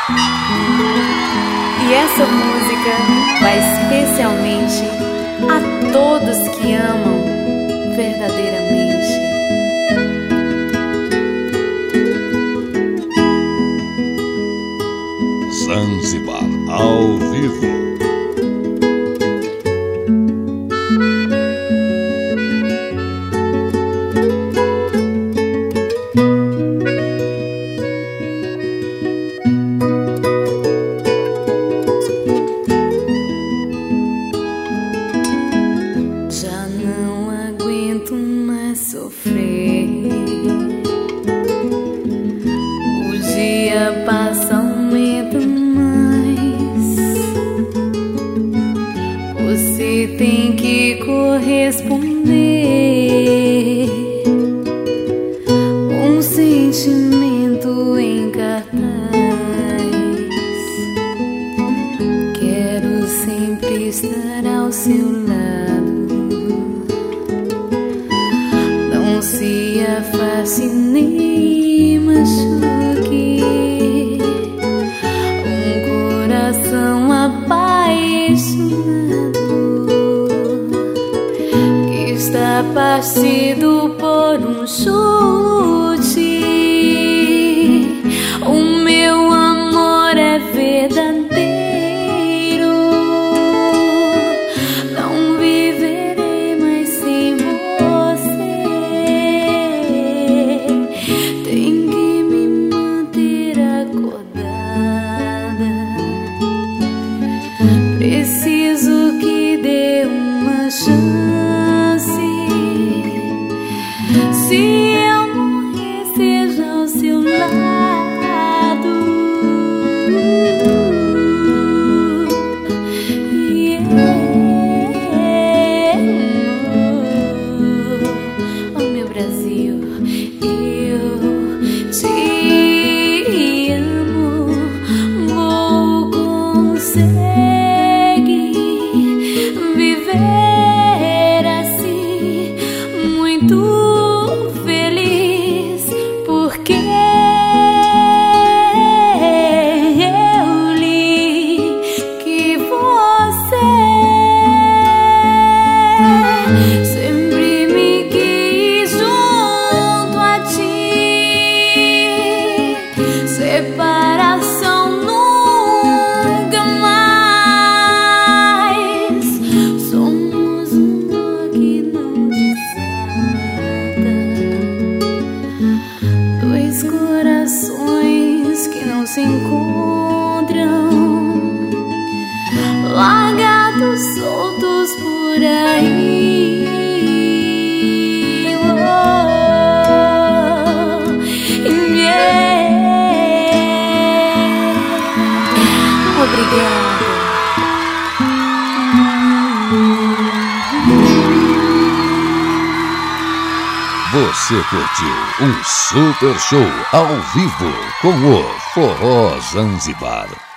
E essa música vai especialmente a todos que amam verdadeiramente. Zanzibar ao vivo. Já não aguento mais sofrer. O dia passa, aumenta mais. Você tem que corresponder. Um sentimento em cartaz. Quero sempre estar ao seu lado. Não se afaste nem machuque um coração apaixonado que está partido por um chute. O meu amor é verdadeiro. Não viverei mais sem você. Tem que me manter acordada. Preciso que dê uma chance. Se eu morrer, seja ao seu lado. Oh, meu Brasil, eu te amo. Vou conseguir viver assim, muito feliz, porque eu li que você sempre me quis junto a ti. Separação nunca mais. Somos um nó que não desata. Dois corações que não se encontram, largados soltos por aí. Obrigada. Você curtiu um super show ao vivo com o Forró Zanzibar.